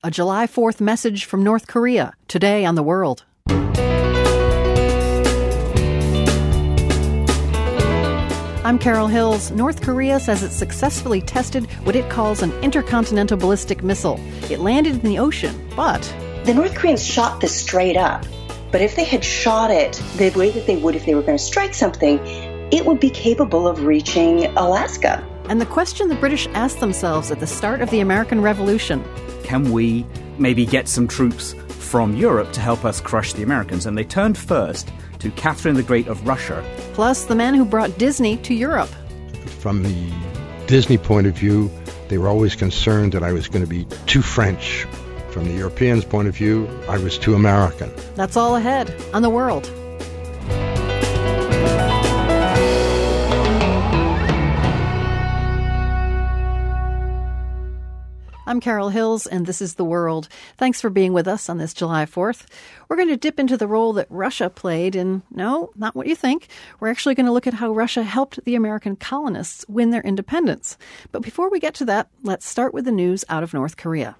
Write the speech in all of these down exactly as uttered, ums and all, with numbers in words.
A July fourth message from North Korea, today on The World. I'm Carol Hills. North Korea says it successfully tested what it calls an intercontinental ballistic missile. It landed in the ocean, but... The North Koreans shot this straight up. But if they had shot it the way that they would if they were going to strike something, it would be capable of reaching Alaska. And the question the British asked themselves at the start of the American Revolution. Can we maybe get some troops from Europe to help us crush the Americans? And they turned first to Catherine the Great of Russia. Plus, the man who brought Disney to Europe. From the Disney point of view, they were always concerned that I was going to be too French. From the Europeans' point of view, I was too American. That's all ahead on The World. I'm Carol Hills, and this is The World. Thanks for being with us on this July fourth. We're going to dip into the role that Russia played in, no, not what you think. We're actually going to look at how Russia helped the American colonists win their independence. But before we get to that, let's start with the news out of North Korea.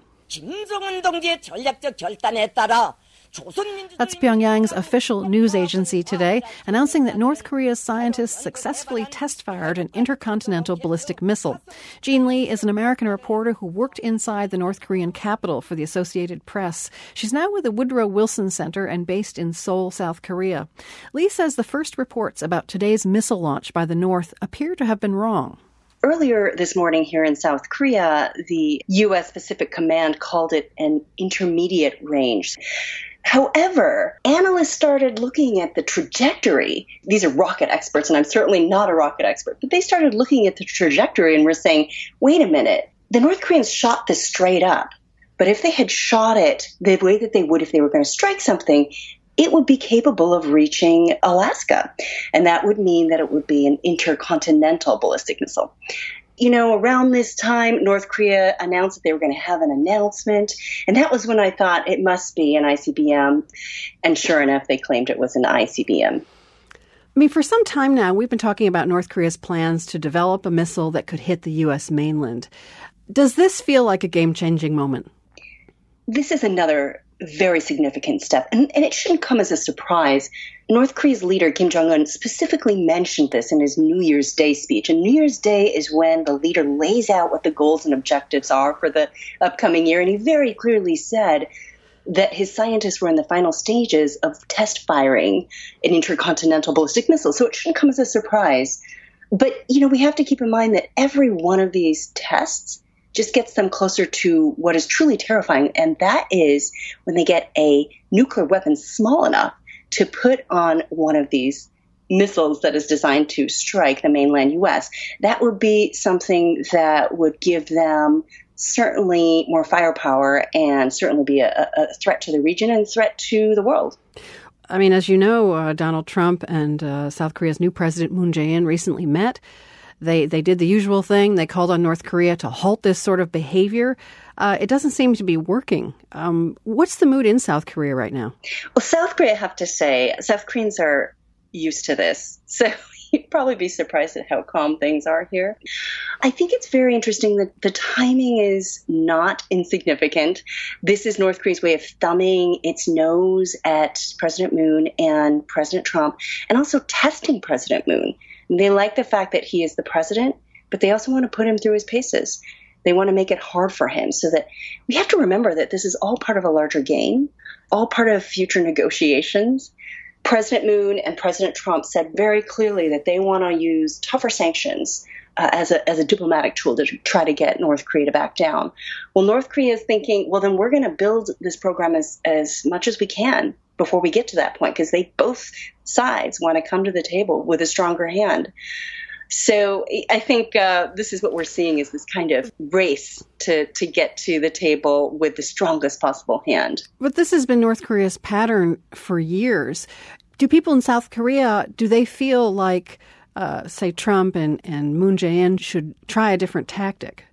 That's Pyongyang's official news agency today, announcing that North Korea's scientists successfully test-fired an intercontinental ballistic missile. Jean Lee is an American reporter who worked inside the North Korean capital for the Associated Press. She's now with the Woodrow Wilson Center and based in Seoul, South Korea. Lee says the first reports about today's missile launch by the North appear to have been wrong. Earlier this morning here in South Korea, the U S Pacific Command called it an intermediate range. However, analysts started looking at the trajectory. These are rocket experts, and I'm certainly not a rocket expert, but they started looking at the trajectory and were saying, wait a minute, the North Koreans shot this straight up. But if they had shot it the way that they would if they were going to strike something, it would be capable of reaching Alaska. And that would mean that it would be an intercontinental ballistic missile. You know, around this time, North Korea announced that they were going to have an announcement. And that was when I thought it must be an I C B M. And sure enough, they claimed it was an I C B M. I mean, for some time now, we've been talking about North Korea's plans to develop a missile that could hit the U S mainland. Does this feel like a game-changing moment? This is another very significant step, and, and it shouldn't come as a surprise. North Korea's leader, Kim Jong-un, specifically mentioned this in his New Year's Day speech. And New Year's Day is when the leader lays out what the goals and objectives are for the upcoming year. And he very clearly said that his scientists were in the final stages of test firing an intercontinental ballistic missile. So it shouldn't come as a surprise. But, you know, we have to keep in mind that every one of these tests just gets them closer to what is truly terrifying, and that is when they get a nuclear weapon small enough to put on one of these missiles that is designed to strike the mainland U S. That would be something that would give them certainly more firepower and certainly be a, a threat to the region and a threat to the world. I mean, as you know, uh, Donald Trump and uh, South Korea's new president, Moon Jae-in, recently met. They they did the usual thing. They called on North Korea to halt this sort of behavior. Uh, it doesn't seem to be working. Um, what's the mood in South Korea right now? Well, South Korea, I have to say, South Koreans are used to this. So you'd probably be surprised at how calm things are here. I think it's very interesting that the timing is not insignificant. This is North Korea's way of thumbing its nose at President Moon and President Trump, and also testing President Moon. They like the fact that he is the president, but they also want to put him through his paces. They want to make it hard for him so that we have to remember that this is all part of a larger game, all part of future negotiations. President Moon and President Trump said very clearly that they want to use tougher sanctions uh, as a as a diplomatic tool to try to get North Korea to back down. Well, North Korea is thinking, well, then we're going to build this program as, as much as we can before we get to that point, because they both sides want to come to the table with a stronger hand. So I think uh, this is what we're seeing, is this kind of race to, to get to the table with the strongest possible hand. But this has been North Korea's pattern for years. Do people in South Korea, do they feel like, uh, say, Trump and, and Moon Jae-in should try a different tactic?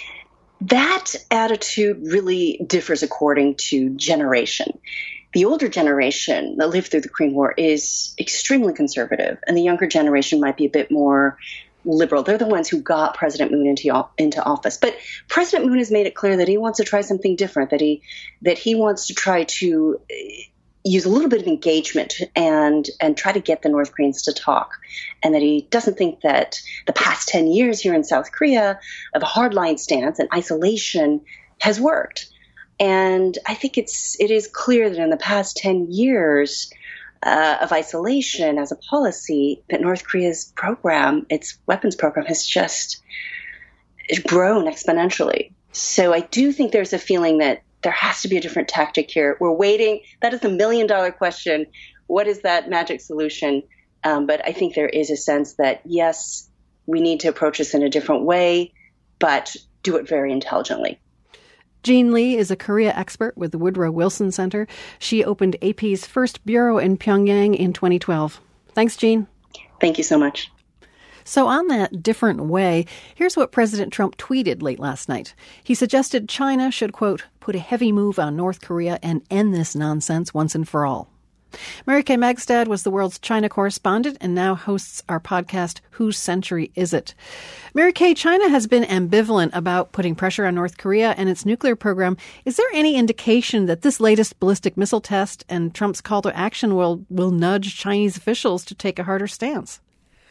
That attitude really differs according to generation. The older generation that lived through the Korean War is extremely conservative, and the younger generation might be a bit more liberal. They're the ones who got President Moon into into office. But President Moon has made it clear that he wants to try something different, that he that he wants to try to use a little bit of engagement and and try to get the North Koreans to talk, and that he doesn't think that the past ten years here in South Korea of a hardline stance and isolation has worked. And I think it's it is clear that in the past ten years uh, of isolation as a policy, that North Korea's program, its weapons program, has just grown exponentially. So I do think there's a feeling that there has to be a different tactic here. We're waiting. That is the million dollar question. What is that magic solution? Um, but I think there is a sense that, yes, we need to approach this in a different way, but do it very intelligently. Jean Lee is a Korea expert with the Woodrow Wilson Center. She opened A P's first bureau in Pyongyang in twenty twelve. Thanks, Jean. Thank you so much. So on that different way, here's what President Trump tweeted late last night. He suggested China should, quote, put a heavy move on North Korea and end this nonsense once and for all. Mary Kay Magstad was the world's China correspondent and now hosts our podcast, Whose Century Is It? Mary Kay, China has been ambivalent about putting pressure on North Korea and its nuclear program. Is there any indication that this latest ballistic missile test and Trump's call to action will, will nudge Chinese officials to take a harder stance?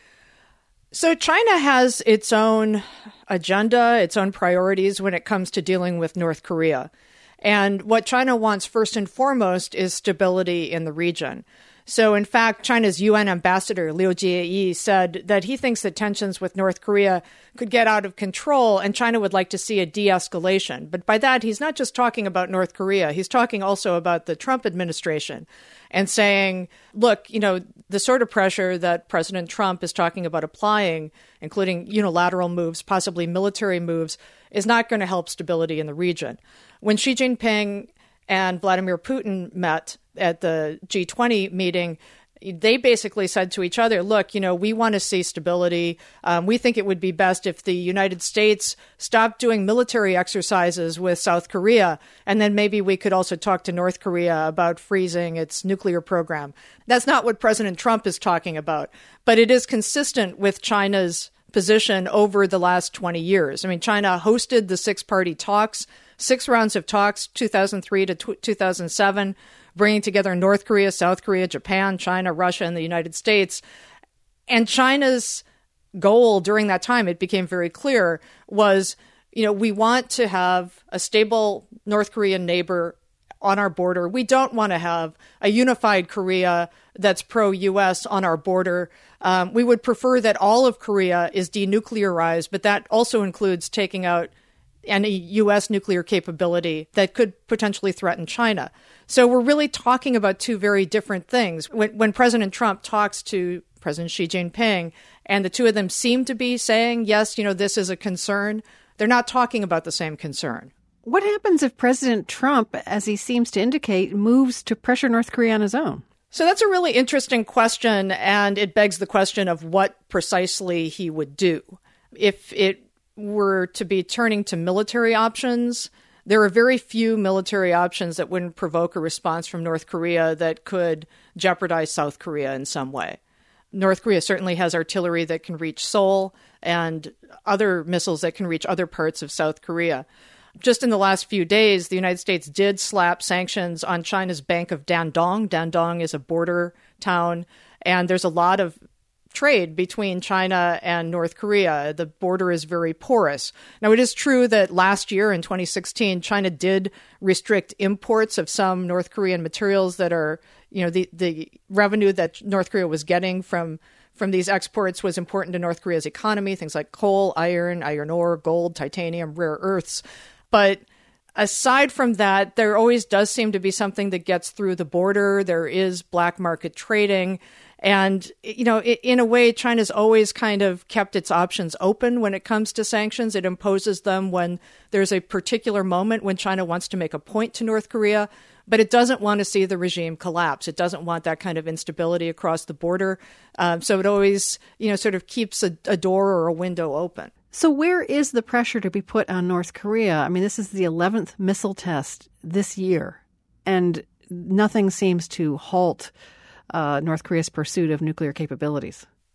So China has its own agenda, its own priorities when it comes to dealing with North Korea. And what China wants first and foremost is stability in the region. So, in fact, China's U N ambassador, Liu Jie, said that he thinks that tensions with North Korea could get out of control and China would like to see a de-escalation. But by that, he's not just talking about North Korea. He's talking also about the Trump administration and saying, look, you know, the sort of pressure that President Trump is talking about applying, including unilateral moves, possibly military moves, is not going to help stability in the region. When Xi Jinping and Vladimir Putin met at the G twenty meeting, they basically said to each other, look, you know, we want to see stability. Um, we think it would be best if the United States stopped doing military exercises with South Korea, and then maybe we could also talk to North Korea about freezing its nuclear program. That's not what President Trump is talking about, but it is consistent with China's position over the last twenty years. I mean, China hosted the six-party talks, six rounds of talks, two thousand three to two thousand seven, bringing together North Korea, South Korea, Japan, China, Russia, and the United States. And China's goal during that time, it became very clear, was, you know, we want to have a stable North Korean neighbor on our border. We don't want to have a unified Korea that's pro-U S on our border. Um, we would prefer that all of Korea is denuclearized, but that also includes taking out any U S nuclear capability that could potentially threaten China. So we're really talking about two very different things. When, when President Trump talks to President Xi Jinping, and the two of them seem to be saying, yes, you know, this is a concern, they're not talking about the same concern. What happens if President Trump, as he seems to indicate, moves to pressure North Korea on his own? So that's a really interesting question, and it begs the question of what precisely he would do. If it were to be turning to military options, there are very few military options that wouldn't provoke a response from North Korea that could jeopardize South Korea in some way. North Korea certainly has artillery that can reach Seoul and other missiles that can reach other parts of South Korea. Just in the last few days, the United States did slap sanctions on China's Bank of Dandong. Dandong is a border town, and there's a lot of trade between China and North Korea. The border is very porous. Now, it is true that last year in twenty sixteen, China did restrict imports of some North Korean materials that are, you know, the, the revenue that North Korea was getting from from these exports was important to North Korea's economy, things like coal, iron, iron ore, gold, titanium, rare earths. But aside from that, there always does seem to be something that gets through the border. There is black market trading. And, you know, in a way, China's always kind of kept its options open when it comes to sanctions. It imposes them when there's a particular moment when China wants to make a point to North Korea, but it doesn't want to see the regime collapse. It doesn't want that kind of instability across the border. Um, so it always, you know, sort of keeps a, a door or a window open. So where is the pressure to be put on North Korea? I mean, this is the eleventh missile test this year, and nothing seems to halt uh, North Korea's pursuit of nuclear capabilities.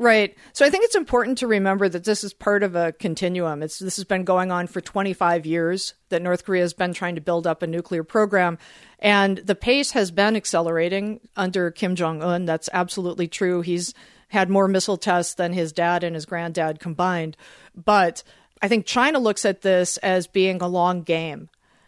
Right. So I think it's important to remember that this is part of a continuum. It's, this has been going on for twenty-five years, that North Korea has been trying to build up a nuclear program. And the pace has been accelerating under Kim Jong-un. That's absolutely true. He's had more missile tests than his dad and his granddad combined. But I think China looks at this as being a long game.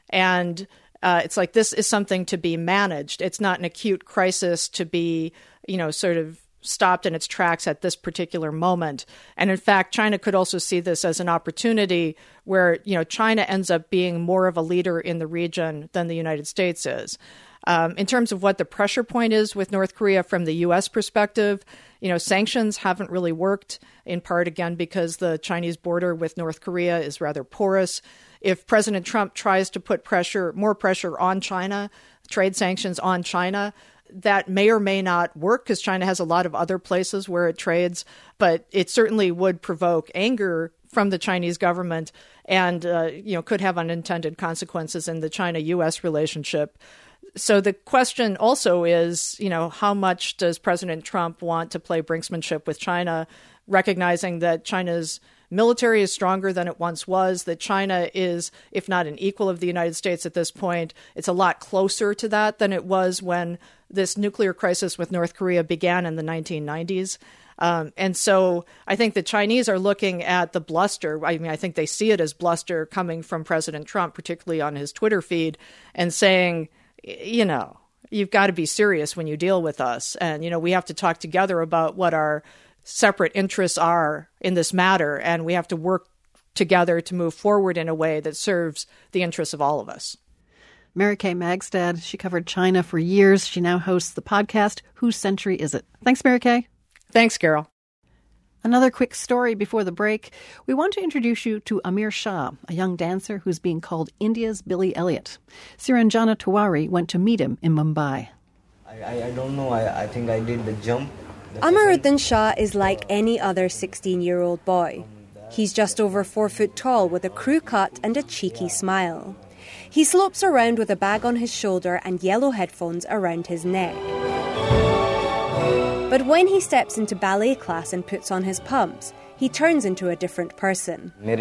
And uh, it's like this is something to be managed. It's not an acute crisis to be, you know, sort of stopped in its tracks at this particular moment. And in fact, China could also see this as an opportunity where, you know, China ends up being more of a leader in the region than the United States is. Um, in terms of what the pressure point is with North Korea from the U S perspective, you know, sanctions haven't really worked, in part, again, because the Chinese border with North Korea is rather porous. If President Trump tries to put pressure, more pressure on China, trade sanctions on China, that may or may not work because China has a lot of other places where it trades, but it certainly would provoke anger from the Chinese government and, uh, you know, could have unintended consequences in the China-U S relationship. So the question also is, you know, how much does President Trump want to play brinksmanship with China, recognizing that China's military is stronger than it once was, that China is, if not an equal of the United States at this point, it's a lot closer to that than it was when this nuclear crisis with North Korea began in the nineteen nineties. Um, and so I think the Chinese are looking at the bluster. I mean, I think they see it as bluster coming from President Trump, particularly on his Twitter feed, and saying, you know, you've got to be serious when you deal with us. And, you know, we have to talk together about what our separate interests are in this matter, and we have to work together to move forward in a way that serves the interests of all of us. Mary Kay Magstad, she covered China for years. She now hosts the podcast, Whose Century Is It? Thanks, Mary Kay. Thanks, Carol. Another quick story before the break. We want to introduce you to Amir Shah, a young dancer who's being called India's Billy Elliot. Siranjana Tiwari went to meet him in Mumbai. I, I, I don't know. I, I think I did the jump. Amiruddin Shah is like any other sixteen-year-old boy. He's just over four foot tall with a crew cut and a cheeky smile. He slopes around with a bag on his shoulder and yellow headphones around his neck. But when he steps into ballet class and puts on his pumps, he turns into a different person. My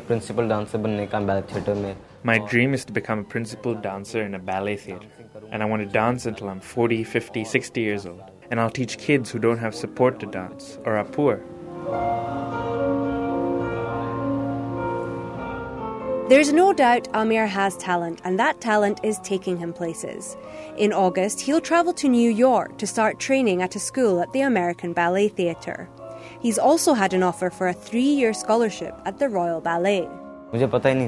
dream is to become a principal dancer in a ballet theatre. And I want to dance until I'm forty, fifty, sixty years old. And I'll teach kids who don't have support to dance or are poor. There's no doubt Amir has talent, and that talent is taking him places. In August, he'll travel to New York to start training at a school at the American Ballet Theatre. He's also had an offer for a three-year scholarship at the Royal Ballet. I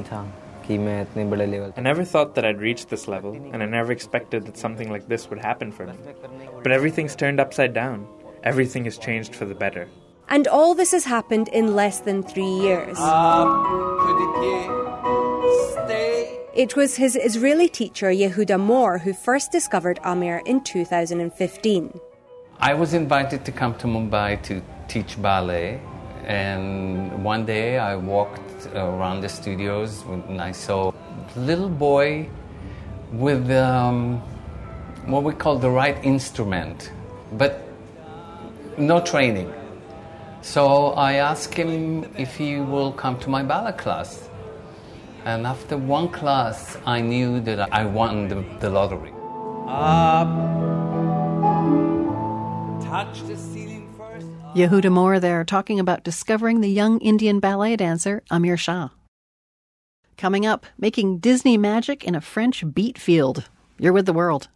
never thought that I'd reach this level, and I never expected that something like this would happen for me. But everything's turned upside down. Everything has changed for the better. And all this has happened in less than three years. It was his Israeli teacher, Yehuda Moore, who first discovered Amir in two thousand fifteen. I was invited to come to Mumbai to teach ballet. And one day I walked around the studios and I saw a little boy with um, what we call the right instrument, but no training. So I asked him if he will come to my ballet class. And after one class, I knew that I won the, the lottery. Up. Touch the ceiling first. Yehuda Moore there talking about discovering the young Indian ballet dancer Amir Shah. Coming up, making Disney magic in a French beet field. You're with The World.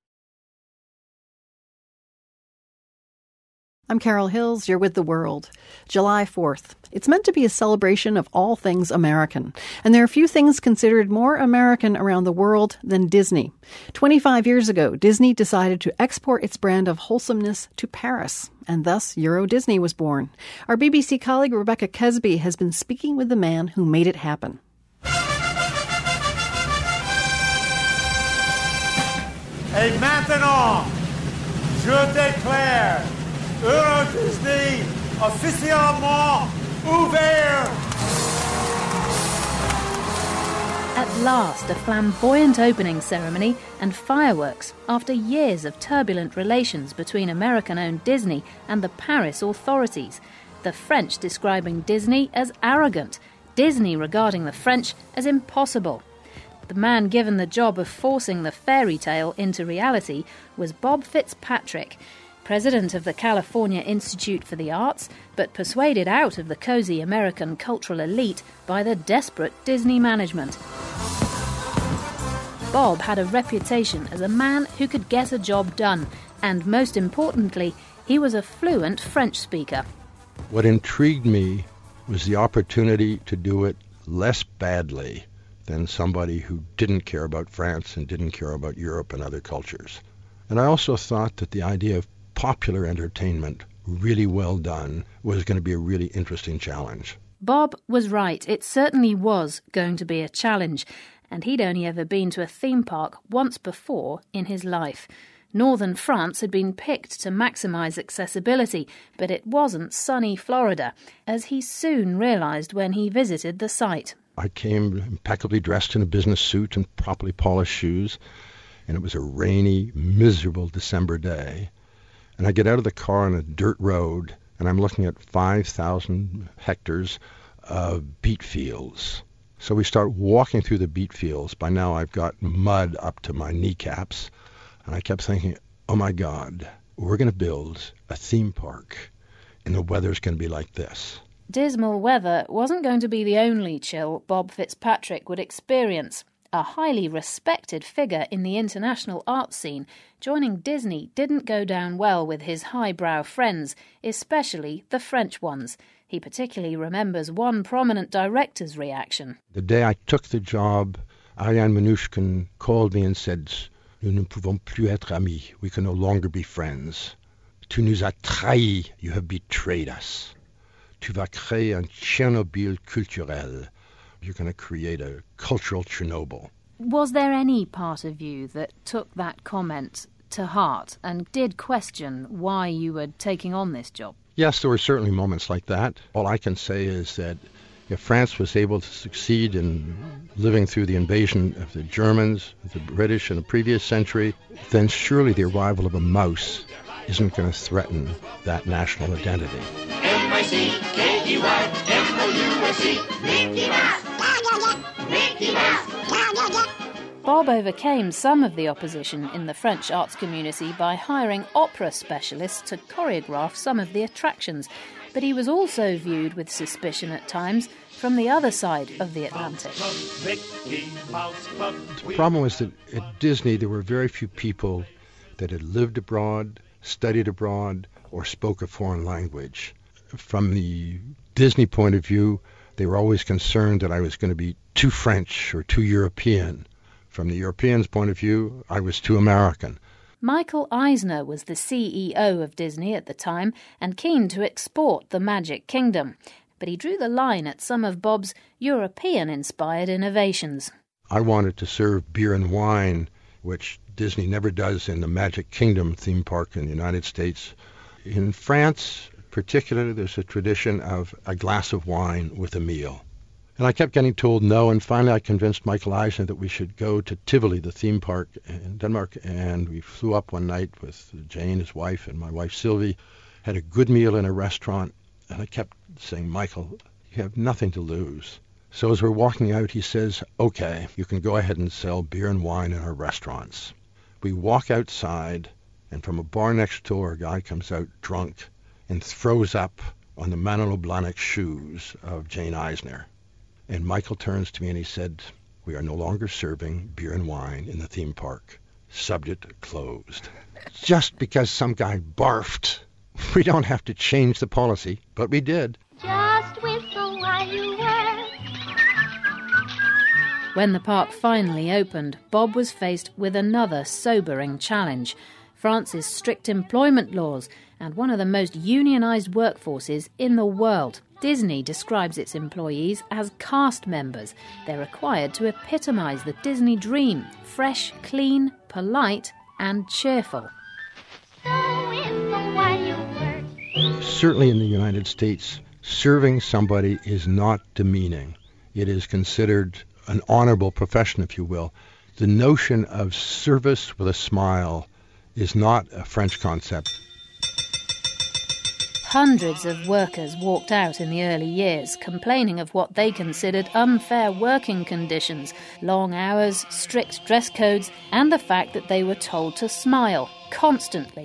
I'm Carol Hills. You're with The World. July fourth. It's meant to be a celebration of all things American. And there are few things considered more American around the world than Disney. twenty-five years ago, Disney decided to export its brand of wholesomeness to Paris. And thus, Euro Disney was born. Our B B C colleague Rebecca Kesby has been speaking with the man who made it happen. Et maintenant, je déclare Euro Disney officiellement ouvert. At last, a flamboyant opening ceremony and fireworks after years of turbulent relations between American-owned Disney and the Paris authorities. The French describing Disney as arrogant, Disney regarding the French as impossible. The man given the job of forcing the fairy tale into reality was Bob Fitzpatrick, president of the California Institute for the Arts, but persuaded out of the cozy American cultural elite by the desperate Disney management. Bob had a reputation as a man who could get a job done, and most importantly, he was a fluent French speaker. What intrigued me was the opportunity to do it less badly than somebody who didn't care about France and didn't care about Europe and other cultures. And I also thought that the idea of popular entertainment, really well done, was going to be a really interesting challenge. Bob was right. It certainly was going to be a challenge, and he'd only ever been to a theme park once before in his life. Northern France had been picked to maximise accessibility, but it wasn't sunny Florida, as he soon realised when he visited the site. I came impeccably dressed in a business suit and properly polished shoes, and it was a rainy, miserable December day. And I get out of the car on a dirt road, and I'm looking at five thousand hectares of beet fields. So we start walking through the beet fields. By now I've got mud up to my kneecaps. And I kept thinking, oh my God, we're going to build a theme park, and the weather's going to be like this. Dismal weather wasn't going to be the only chill Bob Fitzpatrick would experience. A highly respected figure in the international art scene, joining Disney didn't go down well with his highbrow friends, especially the French ones. He particularly remembers one prominent director's reaction. The day I took the job, Ariane Mnouchkine called me and said, "Nous ne pouvons plus être amis. We can no longer be friends. Tu nous as trahis. You have betrayed us. Tu vas créer un Tchernobyl culturel. You're going to create a cultural Chernobyl." Was there any part of you that took that comment to heart and did question why you were taking on this job? Yes, there were certainly moments like that. All I can say is that if France was able to succeed in living through the invasion of the Germans, the British in the previous century, then surely the arrival of a mouse isn't going to threaten that national identity. M I C K E Y M O U S E Mickey Mouse! Mickey Mouse! Bob overcame some of the opposition in the French arts community by hiring opera specialists to choreograph some of the attractions, but he was also viewed with suspicion at times from the other side of the Atlantic. The problem was that at Disney there were very few people that had lived abroad, studied abroad, or spoke a foreign language. From the Disney point of view, they were always concerned that I was going to be too French or too European. From the Europeans' point of view, I was too American. Michael Eisner was the C E O of Disney at the time and keen to export the Magic Kingdom, but he drew the line at some of Bob's European-inspired innovations. I wanted to serve beer and wine, which Disney never does in the Magic Kingdom theme park in the United States. In France, particularly, there's a tradition of a glass of wine with a meal. And I kept getting told no, and finally I convinced Michael Eisner that we should go to Tivoli, the theme park in Denmark, and we flew up one night with Jane, his wife, and my wife Sylvie, had a good meal in a restaurant, and I kept saying, Michael, you have nothing to lose. So as we're walking out, he says, okay, you can go ahead and sell beer and wine in our restaurants. We walk outside, and from a bar next door, a guy comes out drunk and throws up on the Manolo Blahnik shoes of Jane Eisner. And Michael turns to me and he said, we are no longer serving beer and wine in the theme park. Subject closed. Just because some guy barfed, we don't have to change the policy, but we did. Just whistle while you work. When the park finally opened, Bob was faced with another sobering challenge. France's strict employment laws and one of the most unionised workforces in the world. Disney describes its employees as cast members. They're required to epitomise the Disney dream, fresh, clean, polite and cheerful. Certainly in the United States, serving somebody is not demeaning. It is considered an honorable profession, if you will. The notion of service with a smile is not a French concept. Hundreds of workers walked out in the early years, complaining of what they considered unfair working conditions, long hours, strict dress codes, and the fact that they were told to smile constantly.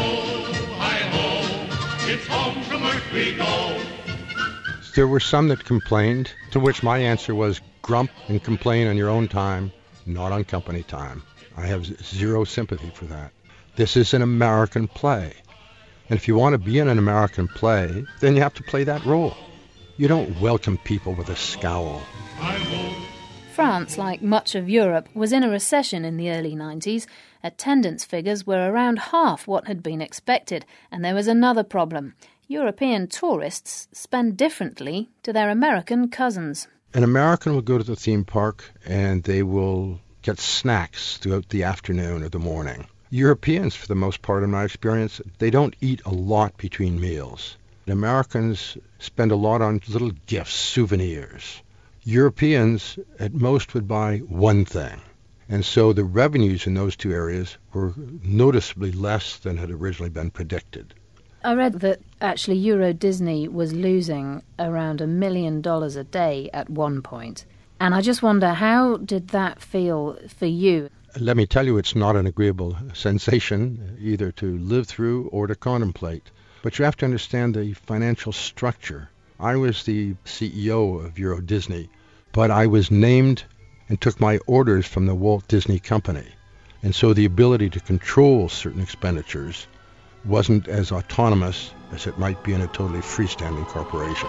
It's home from work we go. There were some that complained, to which my answer was grump and complain on your own time, not on company time. I have zero sympathy for that. This is an American play. And if you want to be in an American play, then you have to play that role. You don't welcome people with a scowl. France, like much of Europe, was in a recession in the early nineties. Attendance figures were around half what had been expected, and there was another problem. European tourists spend differently to their American cousins. An American will go to the theme park and they will get snacks throughout the afternoon or the morning. Europeans, for the most part in my experience, they don't eat a lot between meals. Americans spend a lot on little gifts, souvenirs. Europeans at most would buy one thing. And so the revenues in those two areas were noticeably less than had originally been predicted. I read that actually Euro Disney was losing around a million dollars a day at one point. And I just wonder, how did that feel for you? Let me tell you, it's not an agreeable sensation either to live through or to contemplate. But you have to understand the financial structure. I was the C E O of Euro Disney, but I was named and took my orders from the Walt Disney Company. And so the ability to control certain expenditures wasn't as autonomous as it might be in a totally freestanding corporation.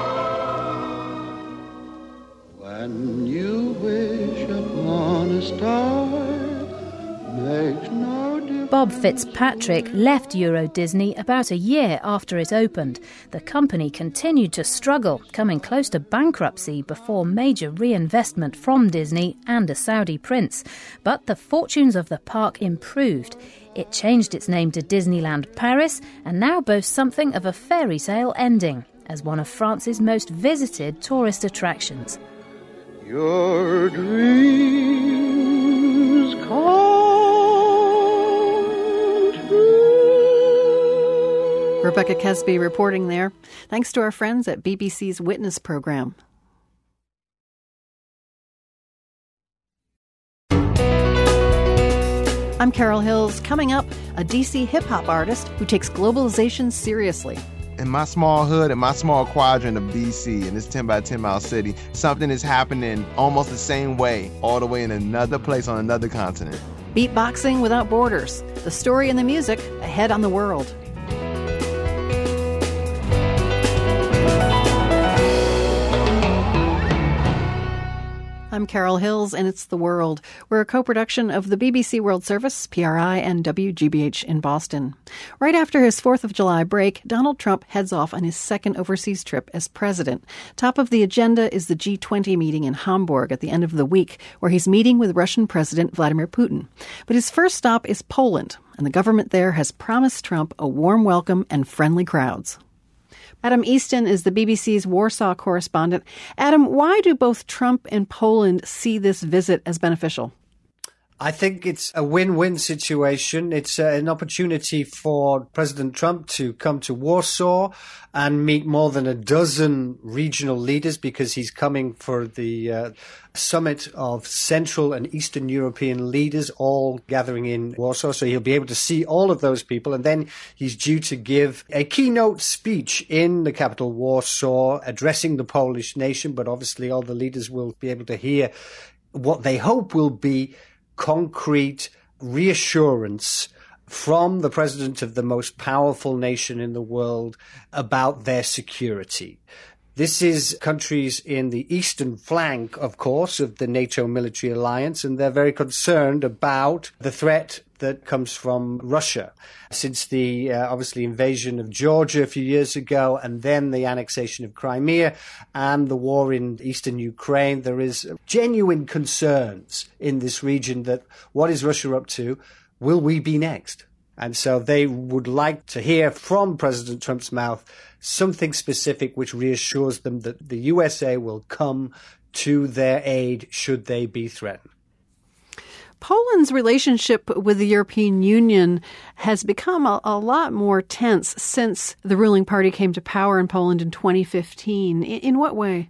When you wish upon a star, makes no difference. Bob Fitzpatrick left Euro Disney about a year after it opened. The company continued to struggle, coming close to bankruptcy before major reinvestment from Disney and a Saudi prince. But the fortunes of the park improved. It changed its name to Disneyland Paris and now boasts something of a fairy tale ending as one of France's most visited tourist attractions. Your dreams come true. Rebecca Kesby reporting there. Thanks to our friends at B B C's Witness program. I'm Carol Hills. Coming up, a D C hip-hop artist who takes globalization seriously. In my small hood, in my small quadrant of D C, in this ten by ten mile city, something is happening almost the same way, all the way in another place on another continent. Beatboxing without borders. The story and the music ahead on the world. I'm Carol Hills, and it's The World. We're a co-production of the B B C World Service, P R I, and W G B H in Boston. Right after his fourth of July break, Donald Trump heads off on his second overseas trip as president. Top of the agenda is the G twenty meeting in Hamburg at the end of the week, where he's meeting with Russian President Vladimir Putin. But his first stop is Poland, and the government there has promised Trump a warm welcome and friendly crowds. Adam Easton is the B B C's Warsaw correspondent. Adam, why do both Trump and Poland see this visit as beneficial? I think it's a win-win situation. It's uh, an opportunity for President Trump to come to Warsaw and meet more than a dozen regional leaders, because he's coming for the uh, summit of Central and Eastern European leaders all gathering in Warsaw. So he'll be able to see all of those people. And then he's due to give a keynote speech in the capital, Warsaw, addressing the Polish nation. But obviously all the leaders will be able to hear what they hope will be concrete reassurance from the president of the most powerful nation in the world about their security. This is countries in the eastern flank, of course, of the NATO military alliance, and they're very concerned about the threat that comes from Russia. Since the, uh, obviously, invasion of Georgia a few years ago, and then the annexation of Crimea and the war in eastern Ukraine, there is genuine concerns in this region that what is Russia up to? Will we be next? And so they would like to hear from President Trump's mouth something specific which reassures them that the U S A will come to their aid should they be threatened. Poland's relationship with the European Union has become a, a lot more tense since the ruling party came to power in Poland in twenty fifteen. In, in what way?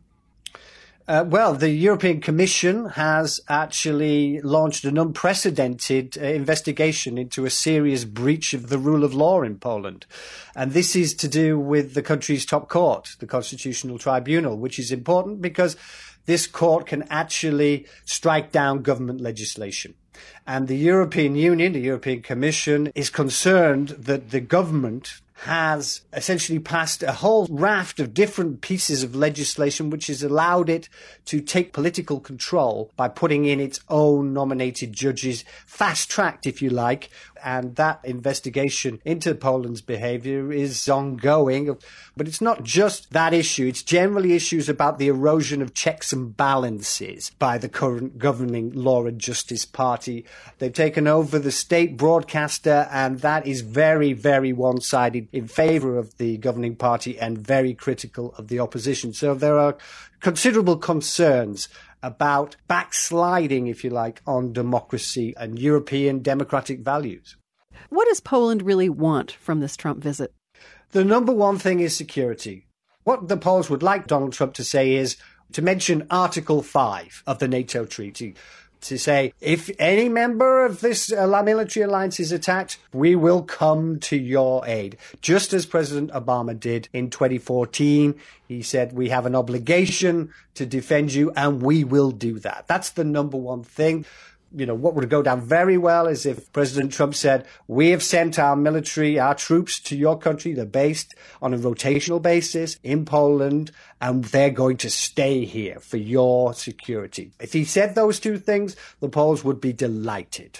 Uh, well, the European Commission has actually launched an unprecedented uh, investigation into a serious breach of the rule of law in Poland. And this is to do with the country's top court, the Constitutional Tribunal, which is important because this court can actually strike down government legislation. And the European Union, the European Commission, is concerned that the government has essentially passed a whole raft of different pieces of legislation which has allowed it to take political control by putting in its own nominated judges, fast-tracked, if you like. And that investigation into Poland's behavior is ongoing. But it's not just that issue. It's generally issues about the erosion of checks and balances by the current governing Law and Justice Party. They've taken over the state broadcaster, and that is very, very one-sided in favor of the governing party and very critical of the opposition. So there are considerable concerns about backsliding, if you like, on democracy and European democratic values. What does Poland really want from this Trump visit? The number one thing is security. What the Poles would like Donald Trump to say is to mention Article five of the NATO treaty, to say, if any member of this uh, military alliance is attacked, we will come to your aid. Just as President Obama did in twenty fourteen. He said, we have an obligation to defend you, and we will do that. That's the number one thing. You know, what would go down very well is if President Trump said, we have sent our military, our troops to your country. They're based on a rotational basis in Poland, and they're going to stay here for your security. If he said those two things, the Poles would be delighted.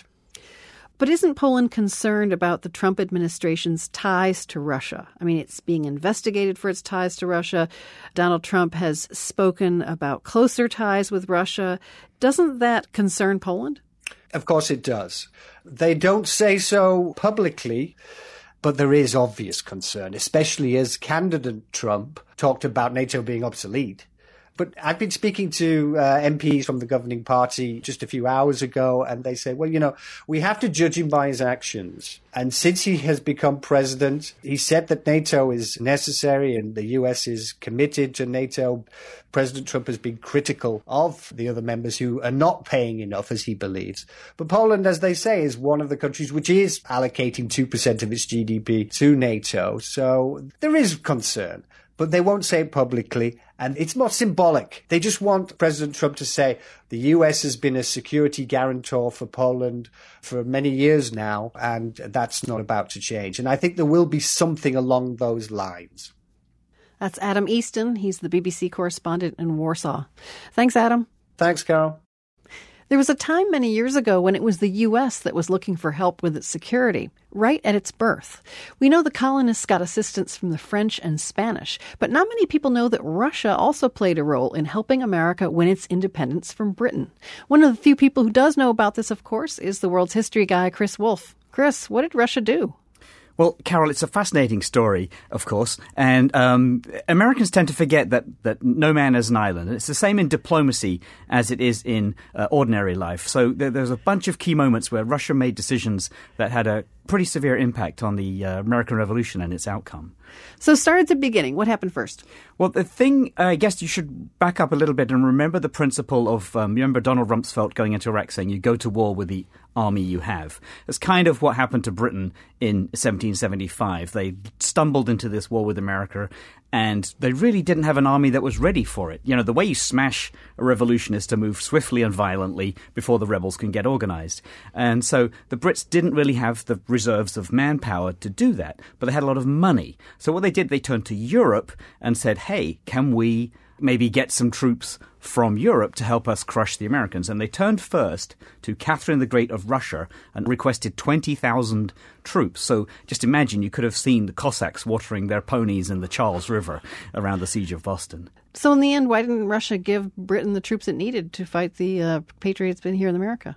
But isn't Poland concerned about the Trump administration's ties to Russia? I mean, it's being investigated for its ties to Russia. Donald Trump has spoken about closer ties with Russia. Doesn't that concern Poland? Of course it does. They don't say so publicly, but there is obvious concern, especially as candidate Trump talked about NATO being obsolete. But I've been speaking to uh, M Ps from the governing party just a few hours ago, and they say, well, you know, we have to judge him by his actions. And since he has become president, he said that NATO is necessary and the U S is committed to NATO. President Trump has been critical of the other members who are not paying enough, as he believes. But Poland, as they say, is one of the countries which is allocating two percent of its G D P to NATO. So there is concern. But they won't say it publicly, and it's more symbolic. They just want President Trump to say the U S has been a security guarantor for Poland for many years now, and that's not about to change. And I think there will be something along those lines. That's Adam Easton. He's the B B C correspondent in Warsaw. Thanks, Adam. Thanks, Carol. There was a time many years ago when it was the U S that was looking for help with its security, right at its birth. We know the colonists got assistance from the French and Spanish, but not many people know that Russia also played a role in helping America win its independence from Britain. One of the few people who does know about this, of course, is the world's history guy, Chris Wolfe. Chris, what did Russia do? Well, Carol, it's a fascinating story, of course, and um, Americans tend to forget that, that no man is an island. It's the same in diplomacy as it is in uh, ordinary life. So there, there's a bunch of key moments where Russia made decisions that had a pretty severe impact on the uh, American Revolution and its outcome. So start at the beginning. What happened first? Well, the thing, uh, I guess you should back up a little bit and remember the principle of, um, you remember Donald Rumsfeld going into Iraq saying you go to war with the army you have. That's kind of what happened to Britain in seventeen seventy-five. They stumbled into this war with America, and they really didn't have an army that was ready for it. You know, the way you smash a revolution is to move swiftly and violently before the rebels can get organized. And so the Brits didn't really have the reserves of manpower to do that, but they had a lot of money. So what they did, they turned to Europe and said, hey, can we maybe get some troops from Europe to help us crush the Americans? And they turned first to Catherine the Great of Russia and requested twenty thousand troops. So just imagine, you could have seen the Cossacks watering their ponies in the Charles River around the siege of Boston. So in the end, why didn't Russia give Britain the troops it needed to fight the uh, patriots in here in America?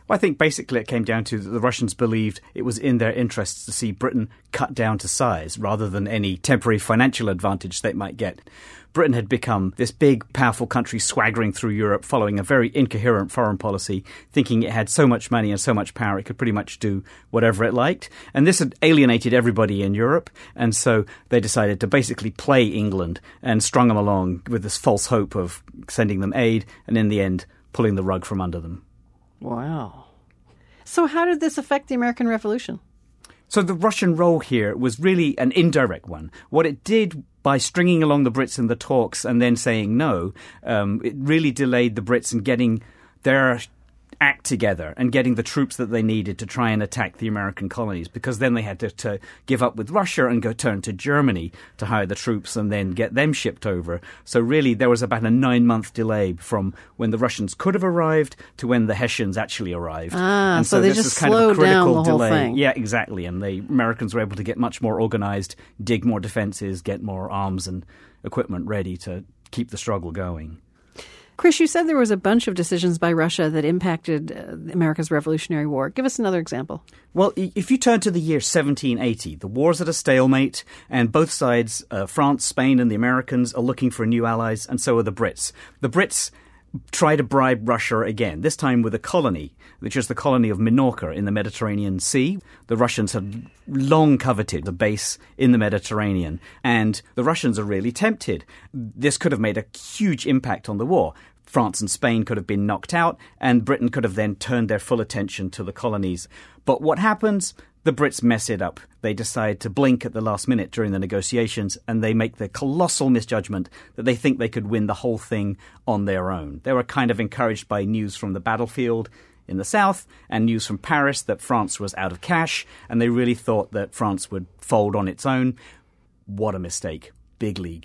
Well, I think basically it came down to that the Russians believed it was in their interests to see Britain cut down to size rather than any temporary financial advantage they might get. Britain had become this big, powerful country swaggering through Europe, following a very incoherent foreign policy, thinking it had so much money and so much power it could pretty much do whatever it liked. And this had alienated everybody in Europe, and so they decided to basically play England and strung them along with this false hope of sending them aid, and in the end, pulling the rug from under them. Wow. So how did this affect the American Revolution? So the Russian role here was really an indirect one. What it did by stringing along the Brits in the talks and then saying no, um, it really delayed the Brits in getting their act together and getting the troops that they needed to try and attack the American colonies, because then they had to, to give up with Russia and go turn to Germany to hire the troops and then get them shipped over. So really there was about a nine-month delay from when the Russians could have arrived to when the Hessians actually arrived. Ah, and so, so they this just was kind slowed of a critical down the whole delay. thing. Yeah, exactly. And the Americans were able to get much more organized, dig more defenses, get more arms and equipment ready to keep the struggle going. Chris, you said there was a bunch of decisions by Russia that impacted uh, America's Revolutionary War. Give us another example. Well, if you turn to the year seventeen eighty, the war's at a stalemate, and both sides, uh, France, Spain, and the Americans, are looking for new allies, and so are the Brits. The Brits try to bribe Russia again, this time with a colony, which is the colony of Minorca in the Mediterranean Sea. The Russians had long coveted the base in the Mediterranean, and the Russians are really tempted. This could have made a huge impact on the war. France and Spain could have been knocked out, and Britain could have then turned their full attention to the colonies. But what happens? The Brits mess it up. They decide to blink at the last minute during the negotiations, and they make the colossal misjudgment that they think they could win the whole thing on their own. They were kind of encouraged by news from the battlefield in the south and news from Paris that France was out of cash, and they really thought that France would fold on its own. What a mistake. Big league.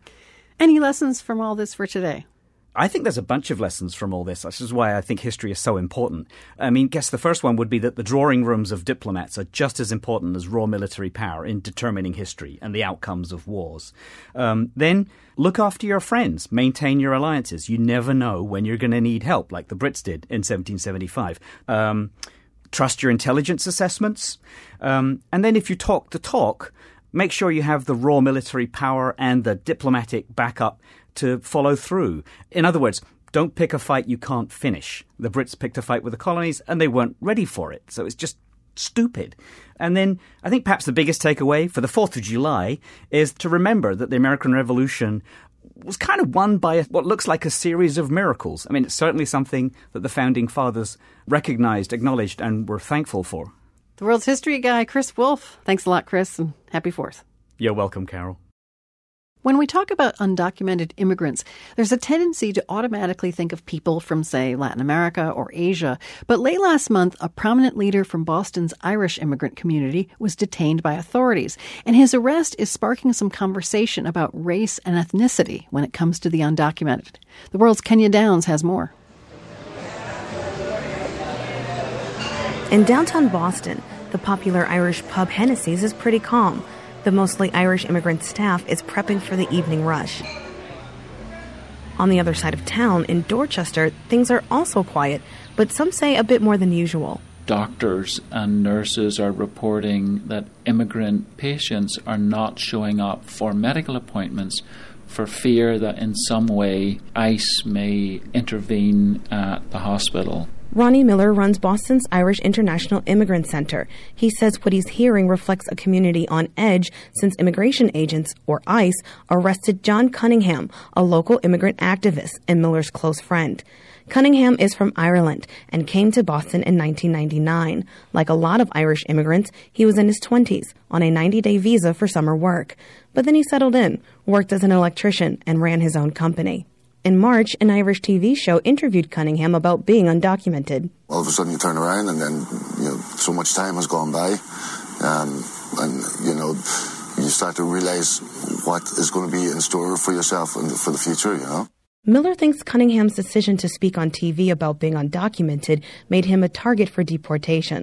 Any lessons from all this for today? I think there's a bunch of lessons from all this. This is why I think history is so important. I mean, I guess the first one would be that the drawing rooms of diplomats are just as important as raw military power in determining history and the outcomes of wars. Um, then look after your friends. Maintain your alliances. You never know when you're going to need help, like the Brits did in seventeen seventy-five. Um, trust your intelligence assessments. Um, and then if you talk the talk, make sure you have the raw military power and the diplomatic backup to follow through. In other words, don't pick a fight you can't finish. The Brits picked a fight with the colonies and they weren't ready for it. So it's just stupid. And then I think perhaps the biggest takeaway for the fourth of July is to remember that the American Revolution was kind of won by what looks like a series of miracles. I mean, it's certainly something that the Founding Fathers recognized, acknowledged, and were thankful for. The world's history guy, Chris Wolfe. Thanks a lot, Chris, and happy Fourth. You're welcome, Carol. When we talk about undocumented immigrants, there's a tendency to automatically think of people from, say, Latin America or Asia. But late last month, a prominent leader from Boston's Irish immigrant community was detained by authorities. And his arrest is sparking some conversation about race and ethnicity when it comes to the undocumented. The World's Kenya Downs has more. In downtown Boston, the popular Irish pub Hennessy's is pretty calm. The mostly Irish immigrant staff is prepping for the evening rush. On the other side of town, in Dorchester, things are also quiet, but some say a bit more than usual. Doctors and nurses are reporting that immigrant patients are not showing up for medical appointments for fear that in some way ICE may intervene at the hospital. Ronnie Miller runs Boston's Irish International Immigrant Center. He says what he's hearing reflects a community on edge since immigration agents, or ICE, arrested John Cunningham, a local immigrant activist and Miller's close friend. Cunningham is from Ireland and came to Boston in nineteen ninety-nine. Like a lot of Irish immigrants, he was in his twenties on a ninety-day visa for summer work. But then he settled in, worked as an electrician, and ran his own company. In March, an Irish T V show interviewed Cunningham about being undocumented. All of a sudden you turn around and then, you know, so much time has gone by, um, and, you know, you start to realize what is going to be in store for yourself and for the future, you know. Miller thinks Cunningham's decision to speak on T V about being undocumented made him a target for deportation.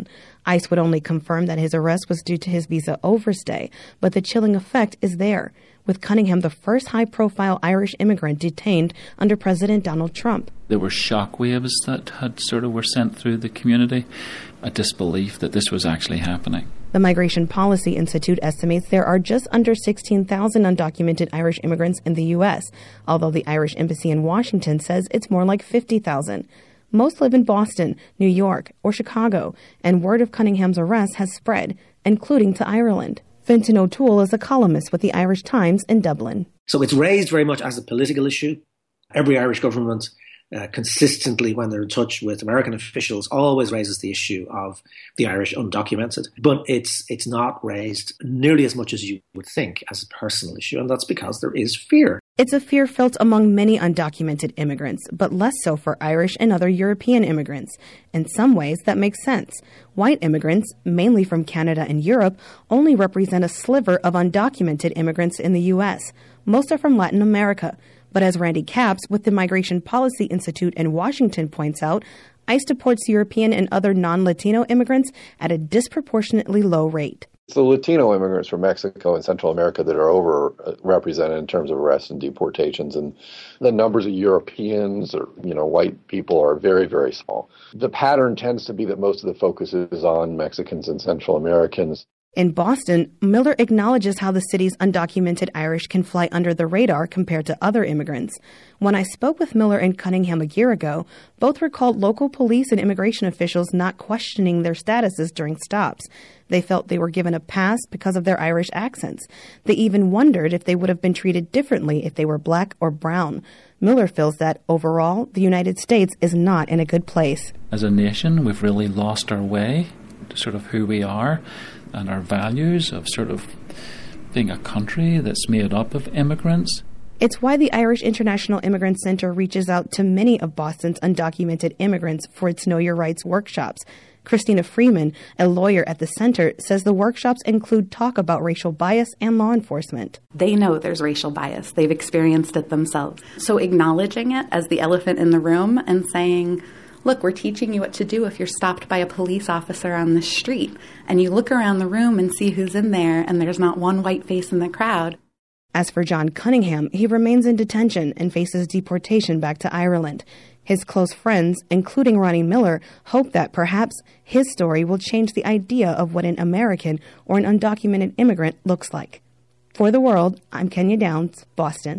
ICE would only confirm that his arrest was due to his visa overstay, but the chilling effect is there, with Cunningham the first high-profile Irish immigrant detained under President Donald Trump. There were shockwaves that had sort of were sent through the community, a disbelief that this was actually happening. The Migration Policy Institute estimates there are just under sixteen thousand undocumented Irish immigrants in the U S, although the Irish Embassy in Washington says it's more like fifty thousand. Most live in Boston, New York, or Chicago, and word of Cunningham's arrest has spread, including to Ireland. Fintan O'Toole is a columnist with the Irish Times in Dublin. So it's raised very much as a political issue. Every Irish government uh, consistently, when they're in touch with American officials, always raises the issue of the Irish undocumented. But it's it's not raised nearly as much as you would think as a personal issue, and that's because there is fear. It's a fear felt among many undocumented immigrants, but less so for Irish and other European immigrants. In some ways, that makes sense. White immigrants, mainly from Canada and Europe, only represent a sliver of undocumented immigrants in the U S. Most are from Latin America. But as Randy Capps with the Migration Policy Institute in Washington points out, ICE deports European and other non-Latino immigrants at a disproportionately low rate. It's the Latino immigrants from Mexico and Central America that are overrepresented in terms of arrests and deportations, and the numbers of Europeans or, you know, white people are very, very small. The pattern tends to be that most of the focus is on Mexicans and Central Americans. In Boston, Miller acknowledges how the city's undocumented Irish can fly under the radar compared to other immigrants. When I spoke with Miller and Cunningham a year ago, both recalled local police and immigration officials not questioning their statuses during stops. They felt they were given a pass because of their Irish accents. They even wondered if they would have been treated differently if they were black or brown. Miller feels that, overall, the United States is not in a good place. As a nation, we've really lost our way to sort of who we are and our values of sort of being a country that's made up of immigrants. It's why the Irish International Immigrant Center reaches out to many of Boston's undocumented immigrants for its Know Your Rights workshops. Christina Freeman, a lawyer at the center, says the workshops include talk about racial bias and law enforcement. They know there's racial bias. They've experienced it themselves. So acknowledging it as the elephant in the room and saying, look, we're teaching you what to do if you're stopped by a police officer on the street and you look around the room and see who's in there and there's not one white face in the crowd. As for John Cunningham, he remains in detention and faces deportation back to Ireland. His close friends, including Ronnie Miller, hope that perhaps his story will change the idea of what an American or an undocumented immigrant looks like. For The World, I'm Kenya Downs, Boston.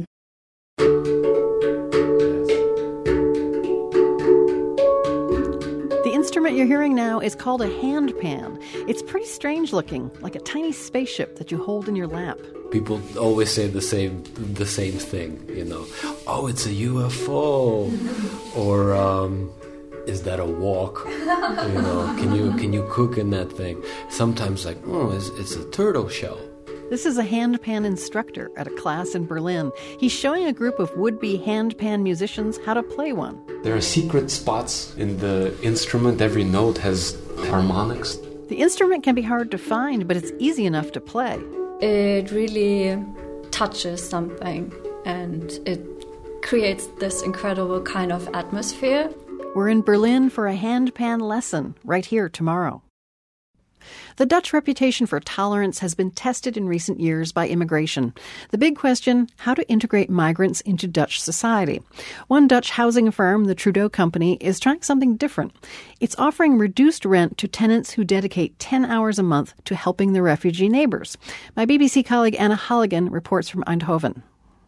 The instrument you're hearing now is called a handpan. It's pretty strange looking, like a tiny spaceship that you hold in your lap. People always say the same the same thing, you know. Oh, it's a U F O, or um, is that a wok? You know, can you can you cook in that thing? Sometimes like, oh, it's, it's a turtle shell. This is a handpan instructor at a class in Berlin. He's showing a group of would-be handpan musicians how to play one. There are secret spots in the instrument. Every note has harmonics. The instrument can be hard to find, but it's easy enough to play. It really touches something, and it creates this incredible kind of atmosphere. We're in Berlin for a handpan lesson right here tomorrow. The Dutch reputation for tolerance has been tested in recent years by immigration. The big question, how to integrate migrants into Dutch society. One Dutch housing firm, the Trudeau Company, is trying something different. It's offering reduced rent to tenants who dedicate ten hours a month to helping their refugee neighbors. My B B C colleague Anna Halligan reports from Eindhoven.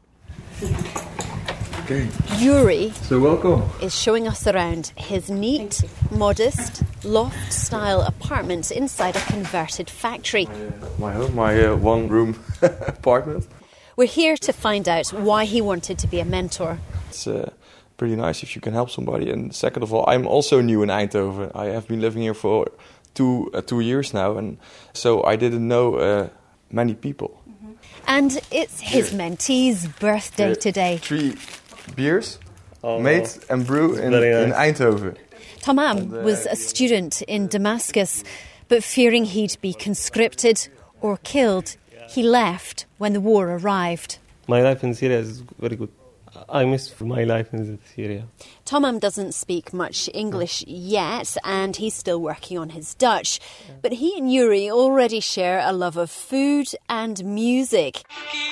Okay. Yuri so welcome. is showing us around his neat, modest, loft-style apartment inside a converted factory. My home, my uh, one-room apartment. We're here to find out why he wanted to be a mentor. It's uh, pretty nice if you can help somebody. And second of all, I'm also new in Eindhoven. I have been living here for two uh, two years now, and so I didn't know uh, many people. Mm-hmm. And it's his mentee's birthday uh, today. Three beers, oh, made and brew in, nice. in Eindhoven. Tamam uh, was a student in Damascus, but fearing he'd be conscripted or killed, he left when the war arrived. My life in Syria is very good. I miss my life in Syria. Tomam doesn't speak much English yet, and he's still working on his Dutch. But he and Yuri already share a love of food and music.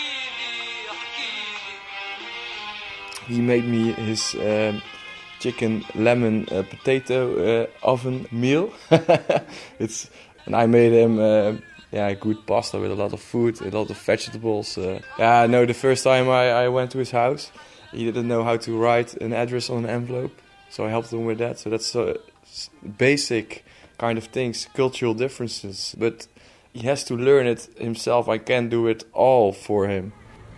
He made me his um, chicken lemon uh, potato uh, oven meal. it's and I made him uh, yeah good pasta with a lot of food, a lot of vegetables. Uh, yeah, no, the first time I, I went to his house, he didn't know how to write an address on an envelope, so I helped him with that. So that's uh, basic kind of things, cultural differences. But he has to learn it himself. I can't do it all for him.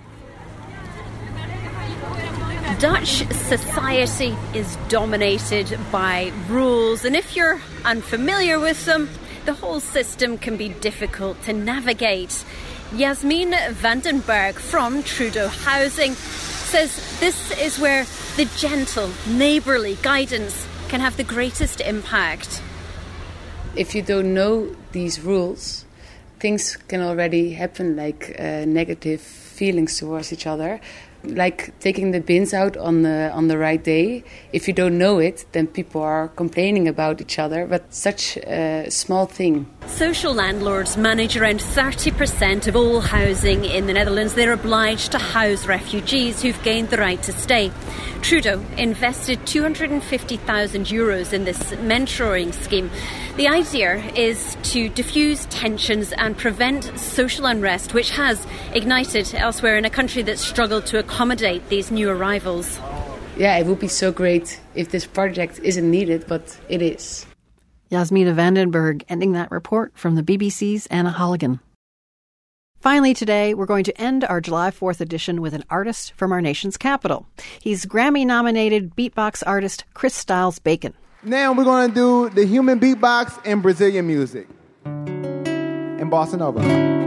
Dutch society is dominated by rules, and if you're unfamiliar with them, the whole system can be difficult to navigate. Yasmin Vandenberg from Trudeau Housing says this is where the gentle, neighbourly guidance can have the greatest impact. If you don't know these rules, things can already happen, like uh, negative feelings towards each other. Like taking the bins out on the on the right day. If you don't know it, then people are complaining about each other. But such a small thing. Social landlords manage around thirty percent of all housing in the Netherlands. They're obliged to house refugees who've gained the right to stay. Trudeau invested two hundred fifty thousand euros in this mentoring scheme. The idea is to diffuse tensions and prevent social unrest, which has ignited elsewhere in a country that's struggled to accommodate these new arrivals. Yeah, it would be so great if this project isn't needed, but it is. Yasmina Vandenberg ending that report from the B B C's Anna Halligan. Finally today, we're going to end our July fourth edition with an artist from our nation's capital. He's Grammy-nominated beatbox artist Chris Styles Bacon. Now we're going to do the human beatbox in Brazilian music in Bossa Nova.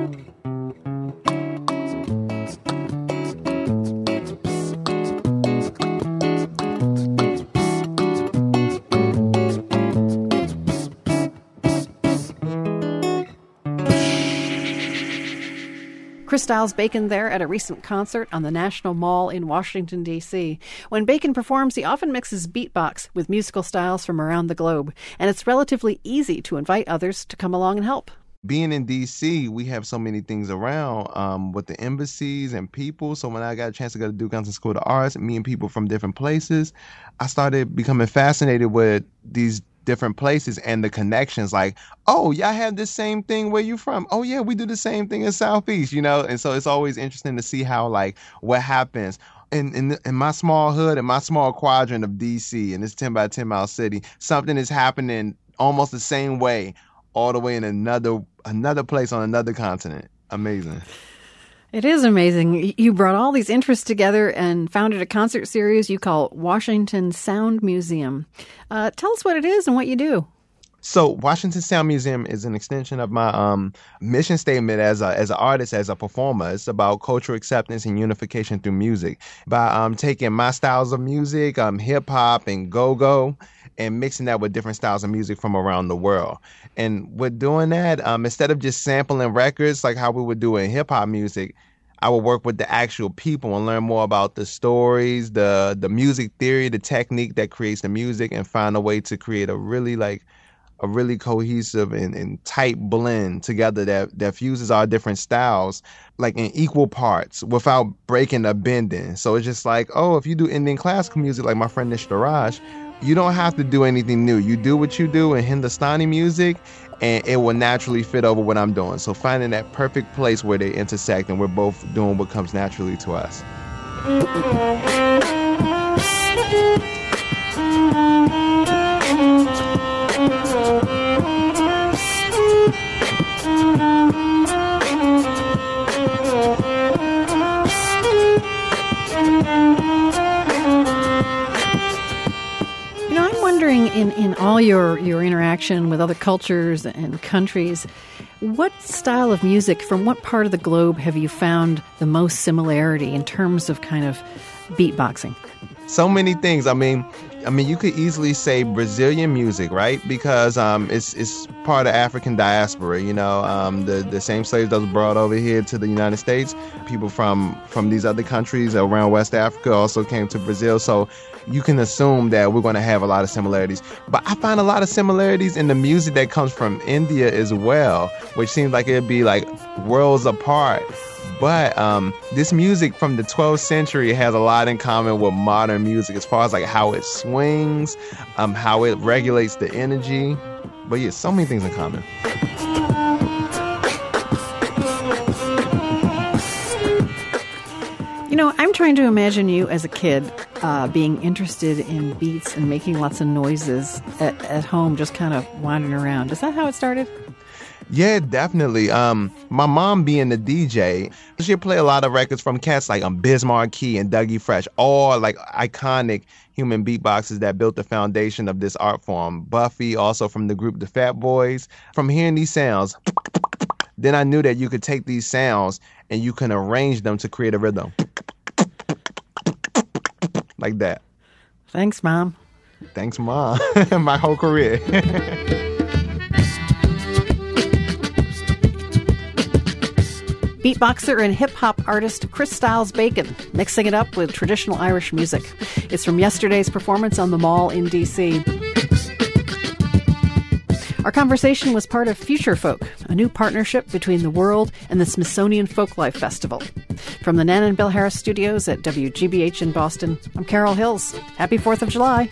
Chris Styles Bacon there at a recent concert on the National Mall in Washington, D C. When Bacon performs, he often mixes beatbox with musical styles from around the globe, and it's relatively easy to invite others to come along and help. Being in D C, we have so many things around um, with the embassies and people. So when I got a chance to go to Duke Ellington School of Arts, meeting people from different places, I started becoming fascinated with these different places and the connections. Like, oh, y'all have this same thing where you from? Oh yeah, we do the same thing in Southeast, you know? And so it's always interesting to see how, like, what happens in in, in my small hood, in my small quadrant of D C, in this ten by ten mile city, something is happening almost the same way all the way in another another place on another continent. Amazing. It is amazing. You brought all these interests together and founded a concert series you call Washington Sound Museum. Uh, tell us what it is and what you do. So Washington Sound Museum is an extension of my um, mission statement as a as an artist, as a performer. It's about cultural acceptance and unification through music. By um, taking my styles of music, um, hip-hop and go-go, and mixing that with different styles of music from around the world. And with doing that, um, instead of just sampling records like how we would do in hip-hop music, I would work with the actual people and learn more about the stories, the the music theory, the technique that creates the music, and find a way to create a really like a really cohesive and, and tight blend together that, that fuses our different styles like in equal parts without breaking or bending. So it's just like, oh, if you do Indian classical music like my friend Nish Daraj, you don't have to do anything new. You do what you do in Hindustani music, and it will naturally fit over what I'm doing. So finding that perfect place where they intersect and we're both doing what comes naturally to us. In, in all your, your interaction with other cultures and countries, what style of music from what part of the globe have you found the most similarity in terms of kind of beatboxing? So many things. I mean, I mean, you could easily say Brazilian music, right? Because um, it's it's part of African diaspora. You know, um, the the same slaves that was brought over here to the United States, people from from these other countries around West Africa also came to Brazil. So you can assume that we're going to have a lot of similarities. But I find a lot of similarities in the music that comes from India as well, which seems like it'd be like worlds apart. But um, this music from the twelfth century has a lot in common with modern music as far as like how it swings, um, how it regulates the energy. But yeah, so many things in common. You know, I'm trying to imagine you as a kid uh, being interested in beats and making lots of noises at, at home, just kind of wandering around. Is that how it started? Yeah, definitely. Um, my mom being the D J, she'd play a lot of records from cats like um, Biz Markie and Dougie Fresh, all like iconic human beatboxers that built the foundation of this art form. Buffy, also from the group The Fat Boys. From hearing these sounds, then I knew that you could take these sounds and you can arrange them to create a rhythm. Like that. Thanks, Mom. Thanks, Mom. My whole career. Beatboxer and hip-hop artist Chris Styles Bacon, mixing it up with traditional Irish music. It's from yesterday's performance on the Mall in D C Our conversation was part of Future Folk, a new partnership between the World and the Smithsonian Folklife Festival. From the Nan and Bill Harris studios at W G B H in Boston, I'm Carol Hills. Happy fourth of July.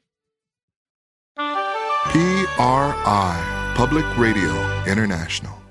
P R I, Public Radio International.